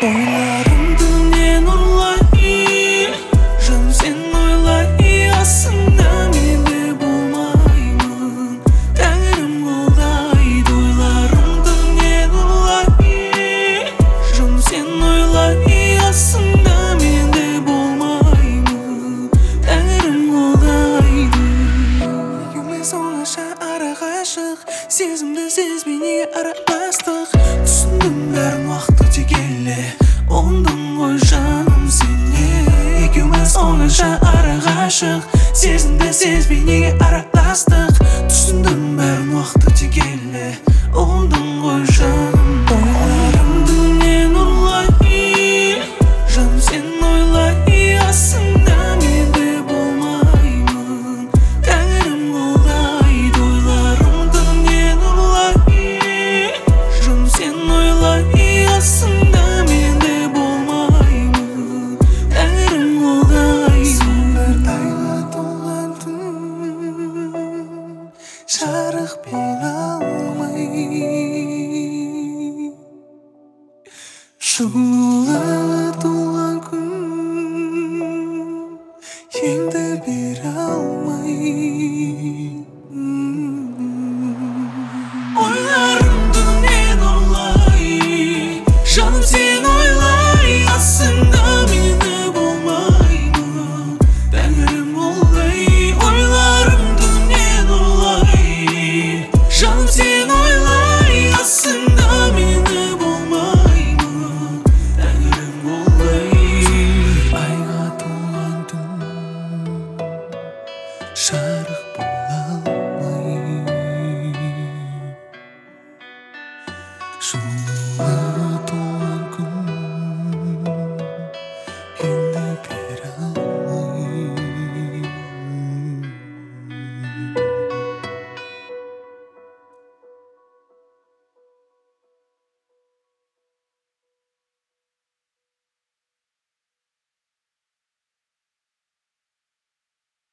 Oylarımdı men uğrlay, canım sen oylay, aslında men de bolmaymın. Tengrim kolday, oylarımdı men uğrlay, canım sen oylay, aslında men de bolmaymın. Tengrim koldaydı. Yükümez olaşa araga aşık, sezimdi sezmeni aralastıq. Düşündüm bәрін вақты текелі, оңдың ғой жаным сені. Екеуміз оңаша араға ашық, сезімді сезбей неге араластық. Түсіндім бәрін вақты текелі, оңдың ғой жаным. Ойларымды мен ұрлай, жаным сен ойлай, асында мен де болмаймын. Тәңірім қолдайды. Ойларымды мен ұрлай, жаным сен ойлай, aslında men de bolmaymın. Tengrim kolday. Сондар тайға толған түн, жарық пен